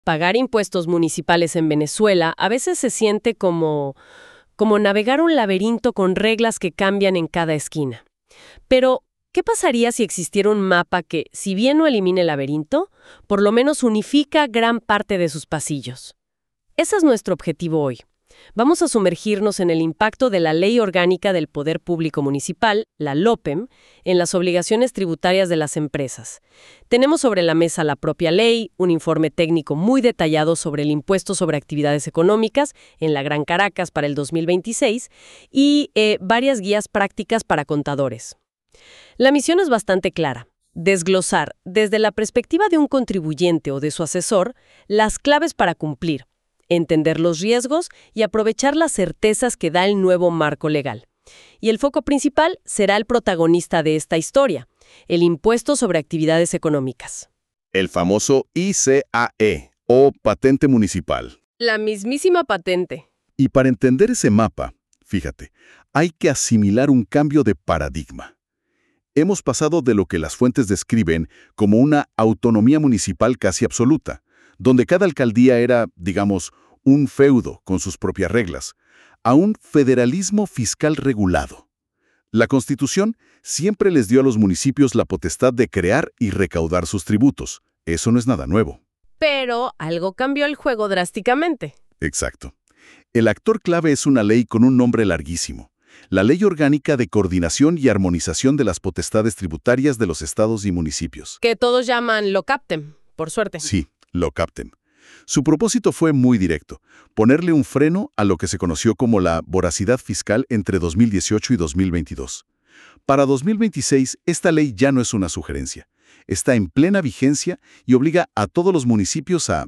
Pagar impuestos municipales en Venezuela a veces se siente como navegar un laberinto con reglas que cambian en cada esquina. Pero, ¿qué pasaría si existiera un mapa que, si bien no elimine el laberinto, por lo menos unifica gran parte de sus pasillos? Ese es nuestro objetivo hoy. Vamos a sumergirnos en el impacto de la Ley Orgánica del Poder Público Municipal, la LOPEM, en las obligaciones tributarias de las empresas. Tenemos sobre la mesa la propia ley, un informe técnico muy detallado sobre el impuesto sobre actividades económicas en la Gran Caracas para el 2026 y varias guías prácticas para contadores. La misión es bastante clara: desglosar, desde la perspectiva de un contribuyente o de su asesor, las claves para cumplir, entender los riesgos y aprovechar las certezas que da el nuevo marco legal. Y el foco principal será el protagonista de esta historia, el impuesto sobre actividades económicas. El famoso ICAE, o patente municipal. La mismísima patente. Y para entender ese mapa, fíjate, hay que asimilar un cambio de paradigma. Hemos pasado de lo que las fuentes describen como una autonomía municipal casi absoluta, donde cada alcaldía era, digamos, un feudo con sus propias reglas, a un federalismo fiscal regulado. La Constitución siempre les dio a los municipios la potestad de crear y recaudar sus tributos. Eso no es nada nuevo. Pero algo cambió el juego drásticamente. Exacto. El actor clave es una ley con un nombre larguísimo: la Ley Orgánica de Coordinación y Armonización de las Potestades Tributarias de los Estados y Municipios. Que todos llaman LOCAPTEM, por suerte. Sí, LOCAPTEM. Su propósito fue muy directo: ponerle un freno a lo que se conoció como la voracidad fiscal entre 2018 y 2022. Para 2026, esta ley ya no es una sugerencia. Está en plena vigencia y obliga a todos los municipios a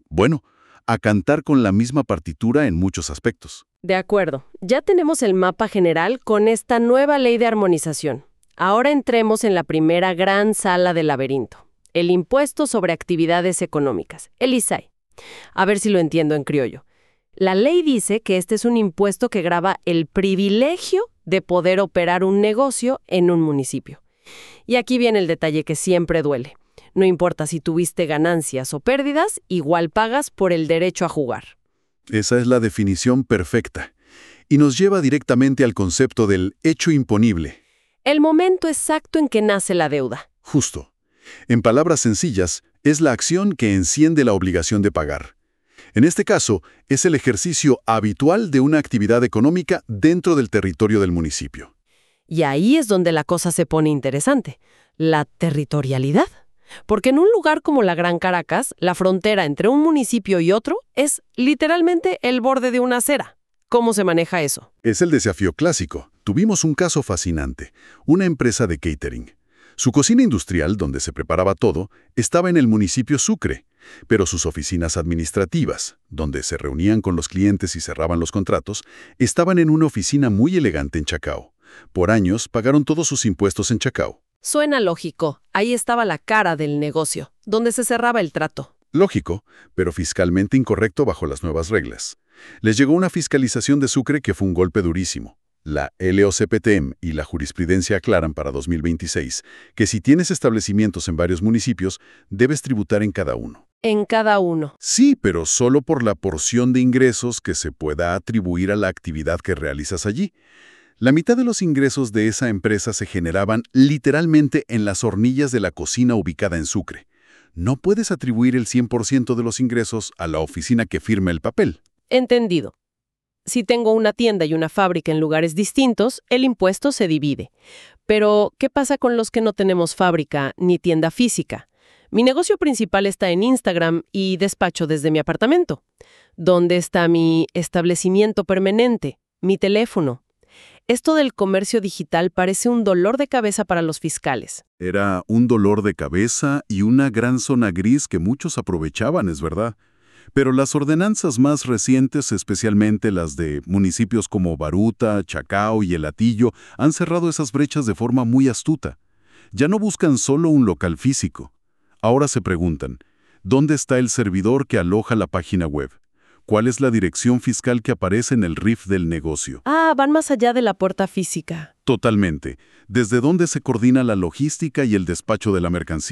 cantar con la misma partitura en muchos aspectos. De acuerdo. Ya tenemos el mapa general con esta nueva ley de armonización. Ahora entremos en la primera gran sala del laberinto: el impuesto sobre actividades económicas, el ISAE. A ver si lo entiendo en criollo. La ley dice que este es un impuesto que grava el privilegio de poder operar un negocio en un municipio. Y aquí viene el detalle que siempre duele. No importa si tuviste ganancias o pérdidas, igual pagas por el derecho a jugar. Esa es la definición perfecta. Y nos lleva directamente al concepto del hecho imponible. El momento exacto en que nace la deuda. Justo. En palabras sencillas, es la acción que enciende la obligación de pagar. En este caso, es el ejercicio habitual de una actividad económica dentro del territorio del municipio. Y ahí es donde la cosa se pone interesante: la territorialidad. Porque en un lugar como la Gran Caracas, la frontera entre un municipio y otro es literalmente el borde de una acera. ¿Cómo se maneja eso? Es el desafío clásico. Tuvimos un caso fascinante: una empresa de catering. Su cocina industrial, donde se preparaba todo, estaba en el municipio Sucre, pero sus oficinas administrativas, donde se reunían con los clientes y cerraban los contratos, estaban en una oficina muy elegante en Chacao. Por años pagaron todos sus impuestos en Chacao. Suena lógico. Ahí estaba la cara del negocio, donde se cerraba el trato. Lógico, pero fiscalmente incorrecto bajo las nuevas reglas. Les llegó una fiscalización de Sucre que fue un golpe durísimo. La LOCPTM y la jurisprudencia aclaran para 2026 que si tienes establecimientos en varios municipios, debes tributar en cada uno. En cada uno. Sí, pero solo por la porción de ingresos que se pueda atribuir a la actividad que realizas allí. La mitad de los ingresos de esa empresa se generaban literalmente en las hornillas de la cocina ubicada en Sucre. No puedes atribuir el 100% de los ingresos a la oficina que firma el papel. Entendido. Si tengo una tienda y una fábrica en lugares distintos, el impuesto se divide. Pero, ¿qué pasa con los que no tenemos fábrica ni tienda física? Mi negocio principal está en Instagram y despacho desde mi apartamento. ¿Dónde está mi establecimiento permanente? Mi teléfono. Esto del comercio digital parece un dolor de cabeza para los fiscales. Era un dolor de cabeza y una gran zona gris que muchos aprovechaban, es verdad. Pero las ordenanzas más recientes, especialmente las de municipios como Baruta, Chacao y El Hatillo, han cerrado esas brechas de forma muy astuta. Ya no buscan solo un local físico. Ahora se preguntan, ¿dónde está el servidor que aloja la página web? ¿Cuál es la dirección fiscal que aparece en el RIF del negocio? Van más allá de la puerta física. Totalmente. ¿Desde dónde se coordina la logística y el despacho de la mercancía?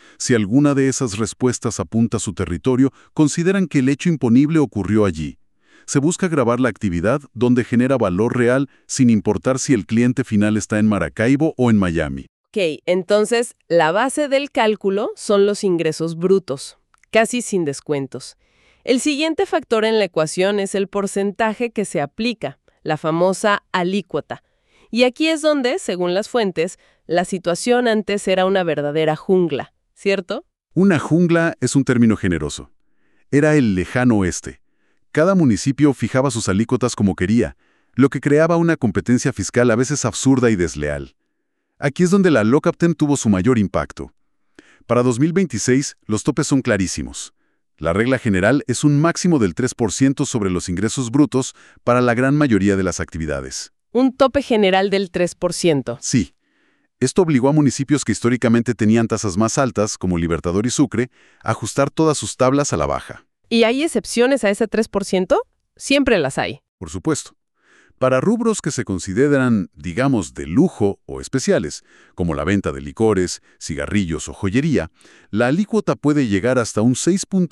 Si alguna de esas respuestas apunta a su territorio, consideran que el hecho imponible ocurrió allí. Se busca grabar la actividad donde genera valor real sin importar si el cliente final está en Maracaibo o en Miami. Ok, entonces la base del cálculo son los ingresos brutos, casi sin descuentos. El siguiente factor en la ecuación es el porcentaje que se aplica, la famosa alícuota. Y aquí es donde, según las fuentes, la situación antes era una verdadera jungla, ¿cierto? Una jungla es un término generoso. Era el lejano oeste. Cada municipio fijaba sus alícuotas como quería, lo que creaba una competencia fiscal a veces absurda y desleal. Aquí es donde la LOCAPTEM tuvo su mayor impacto. Para 2026, los topes son clarísimos. La regla general es un máximo del 3% sobre los ingresos brutos para la gran mayoría de las actividades. Un tope general del 3%. Sí. Esto obligó a municipios que históricamente tenían tasas más altas, como Libertador y Sucre, a ajustar todas sus tablas a la baja. ¿Y hay excepciones a ese 3%? Siempre las hay. Por supuesto. Para rubros que se consideran, digamos, de lujo o especiales, como la venta de licores, cigarrillos o joyería, la alícuota puede llegar hasta un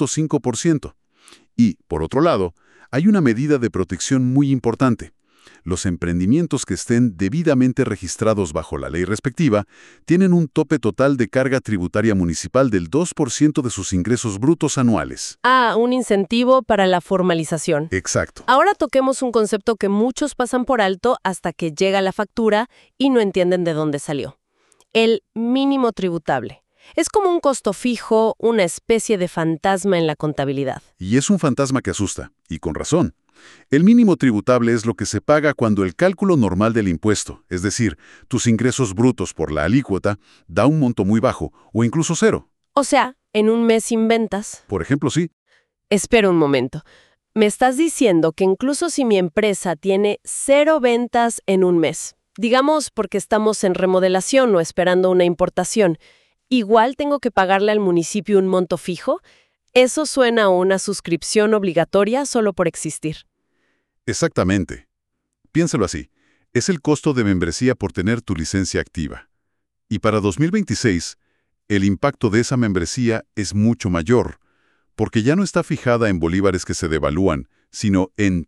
6.5%. Y, por otro lado, hay una medida de protección muy importante. Los emprendimientos que estén debidamente registrados bajo la ley respectiva tienen un tope total de carga tributaria municipal del 2% de sus ingresos brutos anuales. Ah, un incentivo para la formalización. Exacto. Ahora toquemos un concepto que muchos pasan por alto hasta que llega la factura y no entienden de dónde salió. El mínimo tributable. Es como un costo fijo, una especie de fantasma en la contabilidad. Y es un fantasma que asusta, y con razón. El mínimo tributable es lo que se paga cuando el cálculo normal del impuesto, es decir, tus ingresos brutos por la alícuota, da un monto muy bajo o incluso cero. O sea, en un mes sin ventas. Por ejemplo, sí. Espera un momento. Me estás diciendo que incluso si mi empresa tiene 0 ventas en un mes, digamos porque estamos en remodelación o esperando una importación, ¿igual tengo que pagarle al municipio un monto fijo? Eso suena a una suscripción obligatoria solo por existir. Exactamente. Piénsalo así. Es el costo de membresía por tener tu licencia activa. Y para 2026, el impacto de esa membresía es mucho mayor, porque ya no está fijada en bolívares que se devalúan, sino en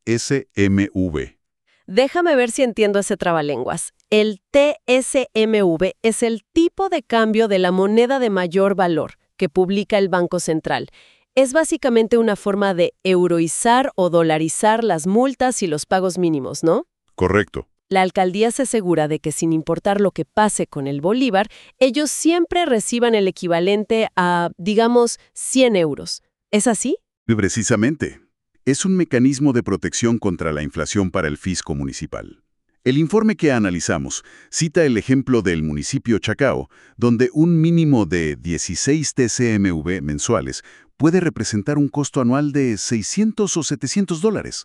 TSMV. Déjame ver si entiendo ese trabalenguas. El TSMV es el tipo de cambio de la moneda de mayor valor que publica el Banco Central. Es básicamente una forma de euroizar o dolarizar las multas y los pagos mínimos, ¿no? Correcto. La alcaldía se asegura de que sin importar lo que pase con el bolívar, ellos siempre reciban el equivalente a, digamos, 100 euros. ¿Es así? Precisamente. Es un mecanismo de protección contra la inflación para el fisco municipal. El informe que analizamos cita el ejemplo del municipio Chacao, donde un mínimo de 16 TCMV mensuales puede representar un costo anual de $600 o $700.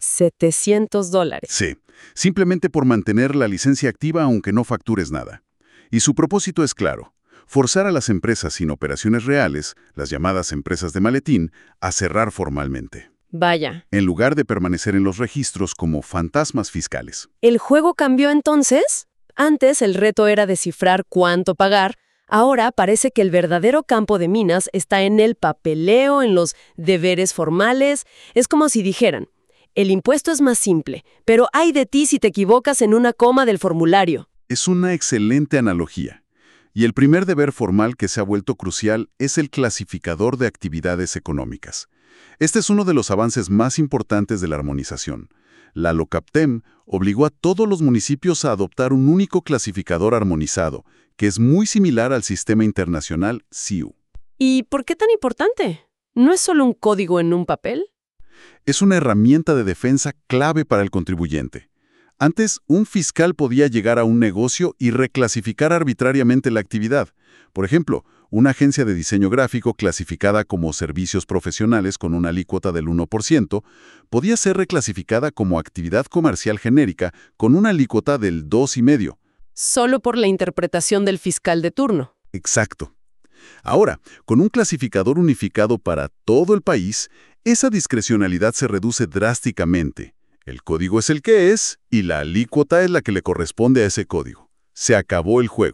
$700. Sí, simplemente por mantener la licencia activa aunque no factures nada. Y su propósito es claro: forzar a las empresas sin operaciones reales, las llamadas empresas de maletín, a cerrar formalmente. Vaya. En lugar de permanecer en los registros como fantasmas fiscales. ¿El juego cambió entonces? Antes el reto era descifrar cuánto pagar. Ahora parece que el verdadero campo de minas está en el papeleo, en los deberes formales. Es como si dijeran, el impuesto es más simple, pero ay de ti si te equivocas en una coma del formulario. Es una excelente analogía. Y el primer deber formal que se ha vuelto crucial es el clasificador de actividades económicas. Este es uno de los avances más importantes de la armonización. La LOCAPTEM obligó a todos los municipios a adoptar un único clasificador armonizado, que es muy similar al sistema internacional SIU. ¿Y por qué tan importante? ¿No es solo un código en un papel? Es una herramienta de defensa clave para el contribuyente. Antes, un fiscal podía llegar a un negocio y reclasificar arbitrariamente la actividad. Por ejemplo, una agencia de diseño gráfico clasificada como servicios profesionales con una alícuota del 1% podía ser reclasificada como actividad comercial genérica con una alícuota del 2,5%. Solo por la interpretación del fiscal de turno. Exacto. Ahora, con un clasificador unificado para todo el país, esa discrecionalidad se reduce drásticamente. El código es el que es y la alícuota es la que le corresponde a ese código. Se acabó el juego.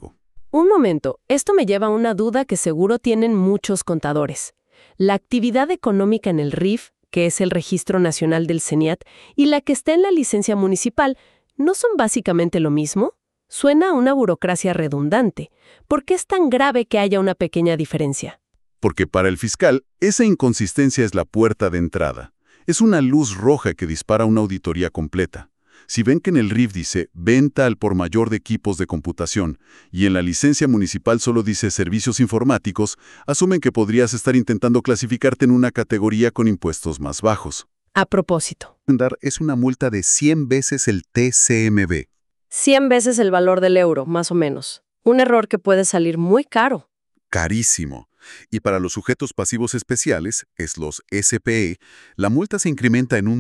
Un momento, esto me lleva a una duda que seguro tienen muchos contadores. La actividad económica en el RIF, que es el Registro Nacional del CENIAT, y la que está en la licencia municipal, ¿no son básicamente lo mismo? Suena a una burocracia redundante. ¿Por qué es tan grave que haya una pequeña diferencia? Porque para el fiscal, esa inconsistencia es la puerta de entrada. Es una luz roja que dispara una auditoría completa. Si ven que en el RIF dice venta al por mayor de equipos de computación y en la licencia municipal solo dice servicios informáticos, asumen que podrías estar intentando clasificarte en una categoría con impuestos más bajos. A propósito, Es una multa de 100 veces el TCMB. 100 veces el valor del euro, más o menos. Un error que puede salir muy caro. Carísimo. Y para los sujetos pasivos especiales, es los SPE, la multa se incrementa en un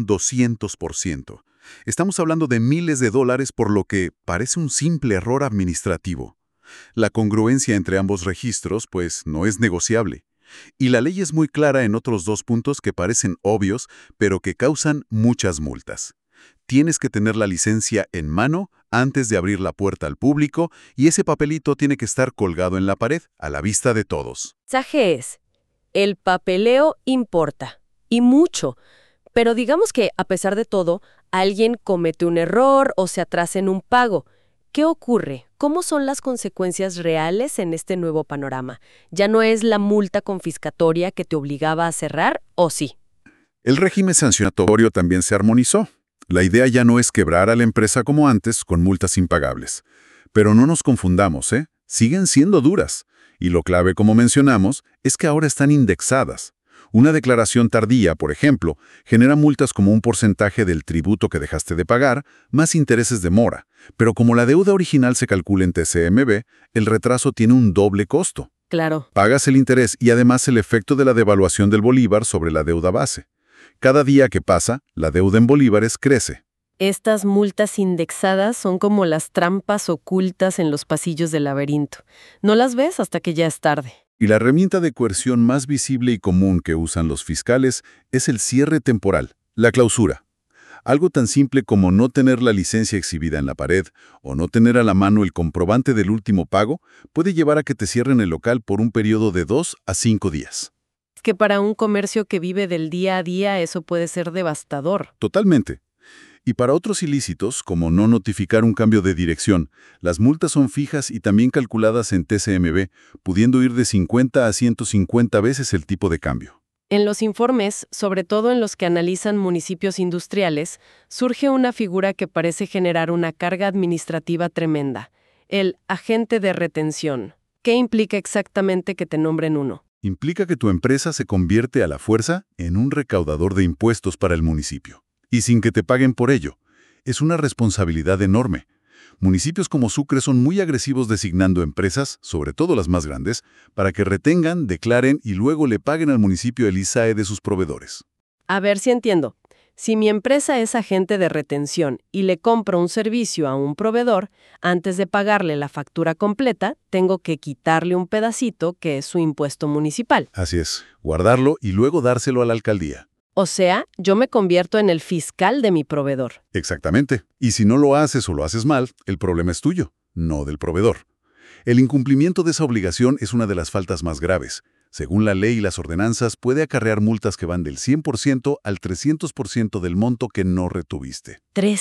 200%. Estamos hablando de miles de dólares por lo que parece un simple error administrativo. La congruencia entre ambos registros, pues, no es negociable. Y la ley es muy clara en otros dos puntos que parecen obvios, pero que causan muchas multas. Tienes que tener la licencia en mano antes de abrir la puerta al público y ese papelito tiene que estar colgado en la pared, a la vista de todos. El mensaje es, el papeleo importa, y mucho. Pero digamos que, a pesar de todo, alguien comete un error o se atrasa en un pago. ¿Qué ocurre? ¿Cómo son las consecuencias reales en este nuevo panorama? ¿Ya no es la multa confiscatoria que te obligaba a cerrar, o sí? El régimen sancionatorio también se armonizó. La idea ya no es quebrar a la empresa como antes con multas impagables. Pero no nos confundamos, ¿eh? Siguen siendo duras. Y lo clave, como mencionamos, es que ahora están indexadas. Una declaración tardía, por ejemplo, genera multas como un porcentaje del tributo que dejaste de pagar, más intereses de mora. Pero como la deuda original se calcula en TCMB, el retraso tiene un doble costo. Claro. Pagas el interés y además el efecto de la devaluación del bolívar sobre la deuda base. Cada día que pasa, la deuda en bolívares crece. Estas multas indexadas son como las trampas ocultas en los pasillos del laberinto. No las ves hasta que ya es tarde. Y la herramienta de coerción más visible y común que usan los fiscales es el cierre temporal, la clausura. Algo tan simple como no tener la licencia exhibida en la pared o no tener a la mano el comprobante del último pago puede llevar a que te cierren el local por un periodo de 2 a 5 días. Es que para un comercio que vive del día a día eso puede ser devastador. Totalmente. Y para otros ilícitos, como no notificar un cambio de dirección, las multas son fijas y también calculadas en TCMB, pudiendo ir de 50 a 150 veces el tipo de cambio. En los informes, sobre todo en los que analizan municipios industriales, surge una figura que parece generar una carga administrativa tremenda: el agente de retención. ¿Qué implica exactamente que te nombren uno? Implica que tu empresa se convierte a la fuerza en un recaudador de impuestos para el municipio. Y sin que te paguen por ello. Es una responsabilidad enorme. Municipios como Sucre son muy agresivos designando empresas, sobre todo las más grandes, para que retengan, declaren y luego le paguen al municipio el ISAE de sus proveedores. A ver si entiendo. Si mi empresa es agente de retención y le compro un servicio a un proveedor, antes de pagarle la factura completa, tengo que quitarle un pedacito que es su impuesto municipal. Así es, guardarlo y luego dárselo a la alcaldía. O sea, yo me convierto en el fiscal de mi proveedor. Exactamente. Y si no lo haces o lo haces mal, el problema es tuyo, no del proveedor. El incumplimiento de esa obligación es una de las faltas más graves. Según la ley y las ordenanzas, puede acarrear multas que van del 100% al 300% del monto que no retuviste.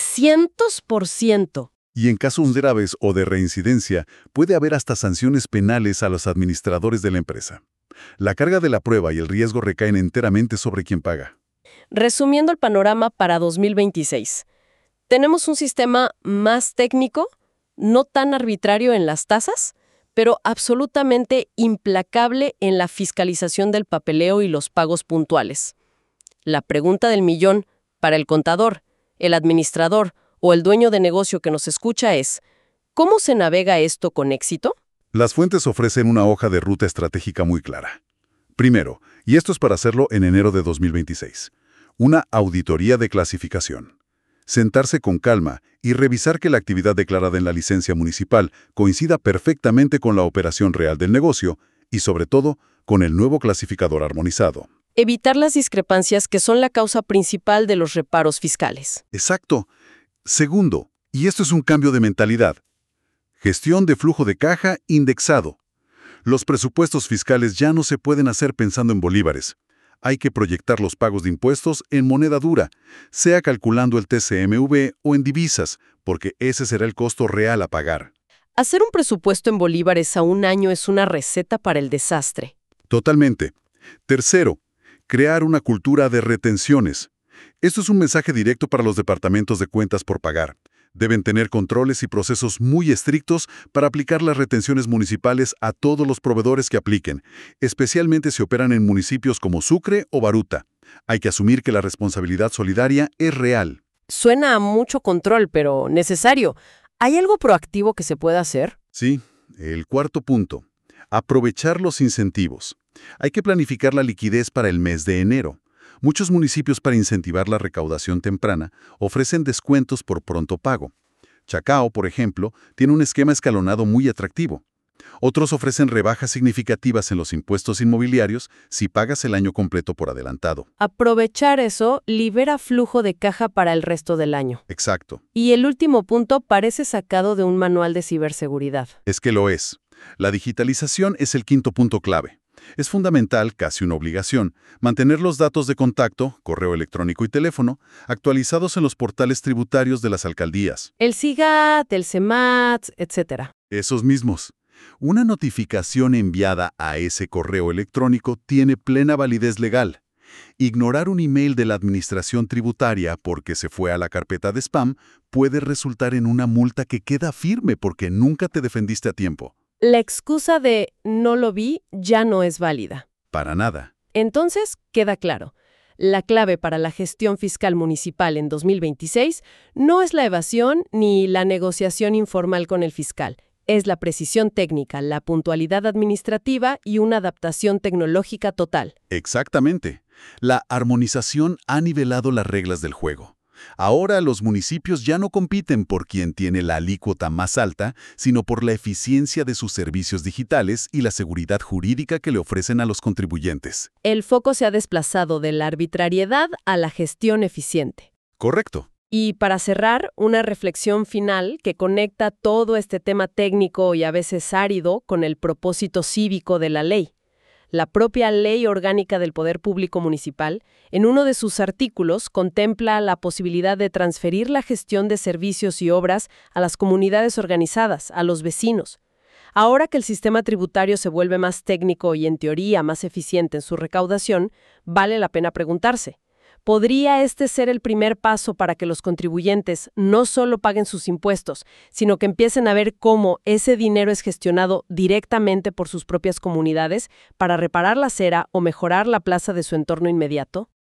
¡300%! Y en casos graves o de reincidencia, puede haber hasta sanciones penales a los administradores de la empresa. La carga de la prueba y el riesgo recaen enteramente sobre quien paga. Resumiendo el panorama para 2026, tenemos un sistema más técnico, no tan arbitrario en las tasas, pero absolutamente implacable en la fiscalización del papeleo y los pagos puntuales. La pregunta del millón para el contador, el administrador o el dueño de negocio que nos escucha es: ¿cómo se navega esto con éxito? Las fuentes ofrecen una hoja de ruta estratégica muy clara. Primero, y esto es para hacerlo en enero de 2026, una auditoría de clasificación. Sentarse con calma y revisar que la actividad declarada en la licencia municipal coincida perfectamente con la operación real del negocio y, sobre todo, con el nuevo clasificador armonizado. Evitar las discrepancias que son la causa principal de los reparos fiscales. Exacto. Segundo, y esto es un cambio de mentalidad, Gestión de flujo de caja indexado. Los presupuestos fiscales ya no se pueden hacer pensando en bolívares. Hay que proyectar los pagos de impuestos en moneda dura, sea calculando el TCMV o en divisas, porque ese será el costo real a pagar. Hacer un presupuesto en bolívares a un año es una receta para el desastre. Totalmente. Tercero, crear una cultura de retenciones. Esto es un mensaje directo para los departamentos de cuentas por pagar. Deben tener controles y procesos muy estrictos para aplicar las retenciones municipales a todos los proveedores que apliquen, especialmente si operan en municipios como Sucre o Baruta. Hay que asumir que la responsabilidad solidaria es real. Suena a mucho control, pero necesario. ¿Hay algo proactivo que se pueda hacer? Sí, el cuarto punto. Aprovechar los incentivos. Hay que planificar la liquidez para el mes de enero. Muchos municipios, para incentivar la recaudación temprana, ofrecen descuentos por pronto pago. Chacao, por ejemplo, tiene un esquema escalonado muy atractivo. Otros ofrecen rebajas significativas en los impuestos inmobiliarios si pagas el año completo por adelantado. Aprovechar eso libera flujo de caja para el resto del año. Exacto. Y el último punto parece sacado de un manual de ciberseguridad. Es que lo es. La digitalización es el quinto punto clave. Es fundamental, casi una obligación, mantener los datos de contacto, correo electrónico y teléfono, actualizados en los portales tributarios de las alcaldías. El SIGAT, el CEMAT, etc. Esos mismos. Una notificación enviada a ese correo electrónico tiene plena validez legal. Ignorar un email de la administración tributaria porque se fue a la carpeta de spam puede resultar en una multa que queda firme porque nunca te defendiste a tiempo. La excusa de no lo vi ya no es válida. Para nada. Entonces, queda claro. La clave para la gestión fiscal municipal en 2026 no es la evasión ni la negociación informal con el fiscal. Es la precisión técnica, la puntualidad administrativa y una adaptación tecnológica total. Exactamente. La armonización ha nivelado las reglas del juego. Ahora los municipios ya no compiten por quien tiene la alícuota más alta, sino por la eficiencia de sus servicios digitales y la seguridad jurídica que le ofrecen a los contribuyentes. El foco se ha desplazado de la arbitrariedad a la gestión eficiente. Correcto. Y para cerrar, una reflexión final que conecta todo este tema técnico y a veces árido con el propósito cívico de la ley. La propia Ley Orgánica del Poder Público Municipal, en uno de sus artículos, contempla la posibilidad de transferir la gestión de servicios y obras a las comunidades organizadas, a los vecinos. Ahora que el sistema tributario se vuelve más técnico y, en teoría, más eficiente en su recaudación, vale la pena preguntarse: ¿podría este ser el primer paso para que los contribuyentes no solo paguen sus impuestos, sino que empiecen a ver cómo ese dinero es gestionado directamente por sus propias comunidades para reparar la acera o mejorar la plaza de su entorno inmediato?